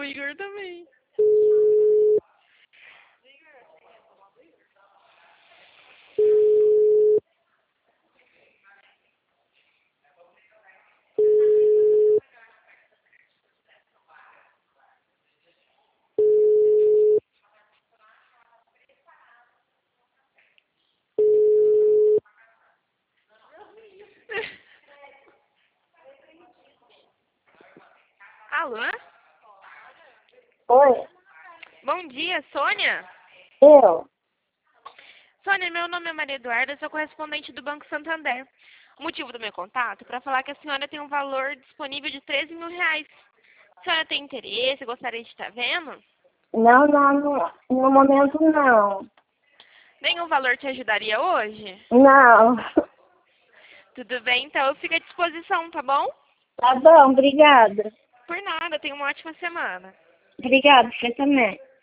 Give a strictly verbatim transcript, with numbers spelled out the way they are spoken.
o Igor também. Alô? Oi, Bom dia, Sônia? eu? Sônia, meu nome é Maria Eduarda, eu sou correspondente do Banco Santander. O motivo do meu contato é para falar que a senhora tem um valor disponível de treze mil reais. A senhora tem interesse, gostaria de estar vendo? Não, não, no, no momento não. Nenhum valor te ajudaria hoje? Não. Tudo bem, então eu fico à disposição, tá bom? Tá bom, obrigada. Por nada, tenha uma ótima semana. Obrigada, você também.